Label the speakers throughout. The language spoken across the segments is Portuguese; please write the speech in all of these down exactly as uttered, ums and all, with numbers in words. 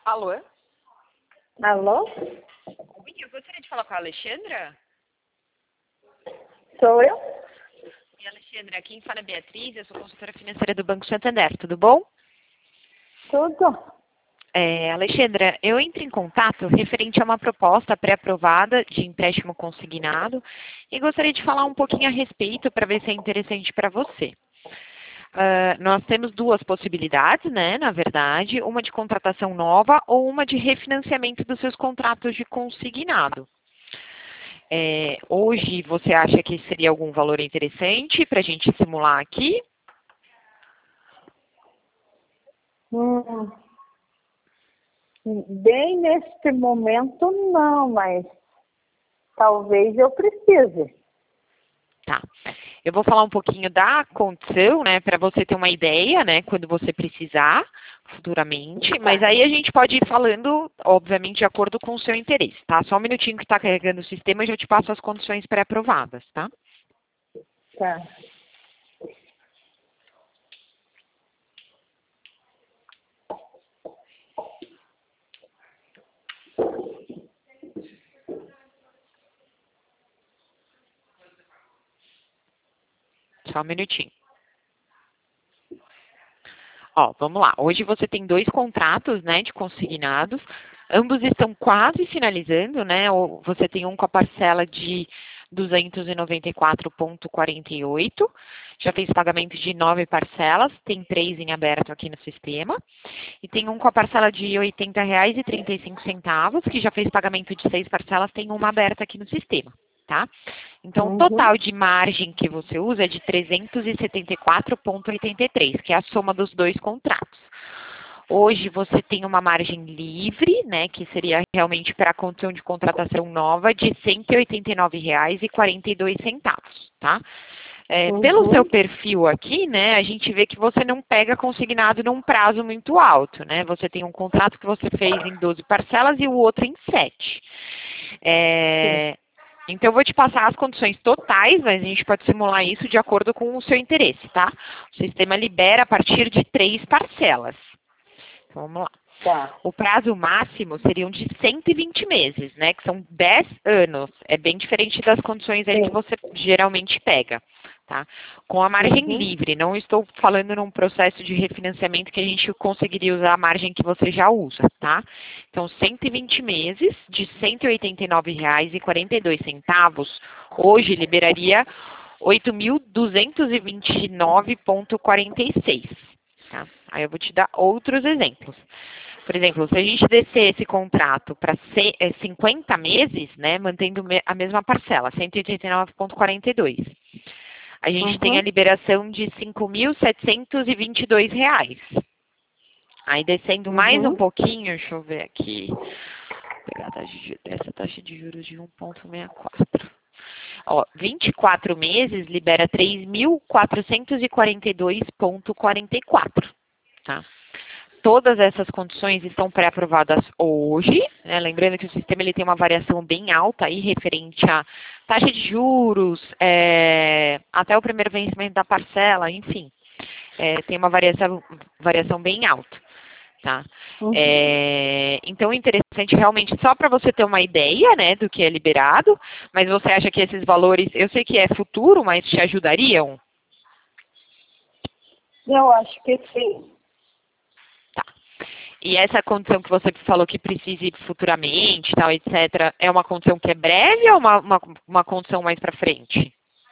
Speaker 1: Alô?
Speaker 2: Alô?
Speaker 1: Oi, eu gostaria de falar com a Alexandra.
Speaker 2: Sou eu?
Speaker 1: E Alexandra, quem fala é Beatriz, eu sou consultora financeira do Banco Santander, tudo bom?
Speaker 2: Tudo?
Speaker 1: É, Alexandra, eu entro em contato referente a uma proposta pré-aprovada de empréstimo consignado e gostaria de falar um pouquinho a respeito para ver se é interessante para você. Uh, nós temos duas possibilidades, né, na verdade, uma de contratação nova ou uma de refinanciamento dos seus contratos de consignado. É, hoje você acha que seria algum valor interessante para a gente simular aqui?
Speaker 2: Hum, bem neste momento não, mas talvez eu precise.
Speaker 1: Tá. Eu vou falar um pouquinho da condição, né, para você ter uma ideia, né, quando você precisar futuramente, mas aí a gente pode ir falando, obviamente, de acordo com o seu interesse, tá? Só um minutinho que está carregando o sistema e já te passo as condições pré-aprovadas, tá?
Speaker 2: Tá.
Speaker 1: Só um minutinho. Ó, vamos lá. Hoje você tem dois contratos, né, de consignados. Ambos estão quase finalizando, né? Ou você tem um com a parcela de duzentos e noventa e quatro reais e quarenta e oito centavos. Já fez pagamento de nove parcelas, tem três em aberto aqui no sistema. E tem um com a parcela de oitenta reais e trinta e cinco centavos, que já fez pagamento de seis parcelas, tem uma aberta aqui no sistema. Tá? Então, o
Speaker 2: Uhum.
Speaker 1: total de margem que você usa é de trezentos e setenta e quatro reais e oitenta e três centavos, que é a soma dos dois contratos. Hoje você tem uma margem livre, né, que seria realmente para a condição de contratação nova, de cento e oitenta e nove reais e quarenta e dois centavos, tá? É,
Speaker 2: Uhum.
Speaker 1: pelo seu perfil aqui, né, a gente vê que você não pega consignado num prazo muito alto, né? Você tem um contrato que você fez em doze parcelas e o outro em sete. É, então, eu vou te passar as condições totais, mas a gente pode simular isso de acordo com o seu interesse, tá? O sistema libera a partir de três parcelas. Então, vamos lá.
Speaker 2: Tá.
Speaker 1: O prazo máximo seriam de cento e vinte meses, né? Que são dez anos. É bem diferente das condições aí
Speaker 2: Sim.
Speaker 1: que você geralmente pega, tá? Com a margem
Speaker 2: Uhum.
Speaker 1: livre. Não estou falando num processo de refinanciamento que a gente conseguiria usar a margem que você já usa, tá? Então, cento e vinte meses de cento e oitenta e nove reais e quarenta e dois centavos, hoje liberaria oito mil duzentos e vinte e nove reais e quarenta e seis centavos. Tá? Aí eu vou te dar outros exemplos. Por exemplo, se a gente descer esse contrato para cinquenta meses, né, mantendo a mesma parcela, cento e oitenta e nove reais e quarenta e dois centavos, a gente
Speaker 2: Uhum.
Speaker 1: tem a liberação de cinco mil setecentos e vinte e dois reais. Aí descendo mais um
Speaker 2: Uhum.
Speaker 1: pouquinho, deixa eu ver aqui, vou pegar a taxa de, essa taxa de juros de um vírgula sessenta e quatro. Ó, vinte e quatro meses libera três mil quatrocentos e quarenta e dois reais e quarenta e quatro centavos, tá? Todas essas condições estão pré-aprovadas hoje, né? Lembrando que o sistema ele tem uma variação bem alta aí referente à taxa de juros, é, até o primeiro vencimento da parcela, enfim, é, tem uma variação, variação bem alta. Tá?
Speaker 2: Uhum.
Speaker 1: É, então, interessante realmente, só para você ter uma ideia, né, do que é liberado, mas você acha que esses valores, eu sei que é futuro, mas te ajudariam?
Speaker 2: Eu acho que sim.
Speaker 1: Tá. E essa condição que você falou que precise futuramente, tal, etcétera, é uma condição que é breve ou uma, uma, uma condição mais para frente?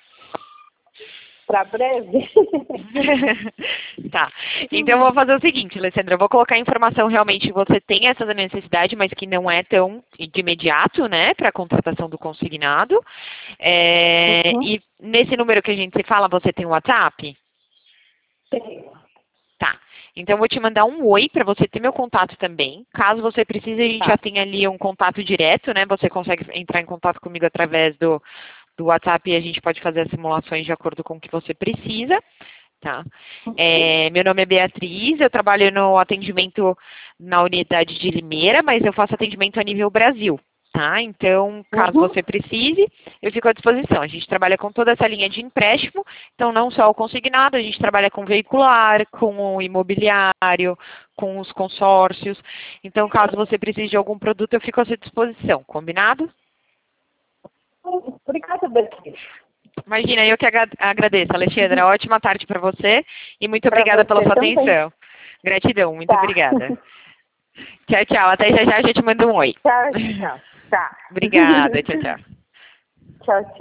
Speaker 2: Para breve?
Speaker 1: Tá. Então, eu vou fazer o seguinte, Alessandra, eu vou colocar a informação realmente que você tem essa necessidade, mas que não é tão de imediato, né, para a contratação do consignado. É,
Speaker 2: Uhum.
Speaker 1: e nesse número que a gente se fala, você tem o WhatsApp?
Speaker 2: Sim.
Speaker 1: Tá. Então, eu vou te mandar um oi para você ter meu contato também. Caso você precise, a gente
Speaker 2: Tá.
Speaker 1: já tem ali um contato direto, né? Você consegue entrar em contato comigo através do, do WhatsApp e a gente pode fazer as simulações de acordo com o que você precisa. Tá. É, meu nome é Beatriz, eu trabalho no atendimento na unidade de Limeira, mas eu faço atendimento a nível Brasil. tá? Então, caso
Speaker 2: Uhum.
Speaker 1: você precise, eu fico à disposição. A gente trabalha com toda essa linha de empréstimo, então não só o consignado, a gente trabalha com veicular, com o imobiliário, com os consórcios. Então, caso você precise de algum produto, eu fico à sua disposição, combinado?
Speaker 2: Obrigada, Beatriz.
Speaker 1: Imagina, eu que agra- agradeço, Alexandra. Ótima tarde para você e muito
Speaker 2: Pra
Speaker 1: obrigada pela
Speaker 2: você
Speaker 1: sua
Speaker 2: também.
Speaker 1: atenção. Gratidão, muito
Speaker 2: Tá.
Speaker 1: obrigada. Tchau, tchau. Até já já a gente manda um oi.
Speaker 2: Tchau, tchau. Tá.
Speaker 1: Obrigada, tchau, tchau.
Speaker 2: Tchau, tchau.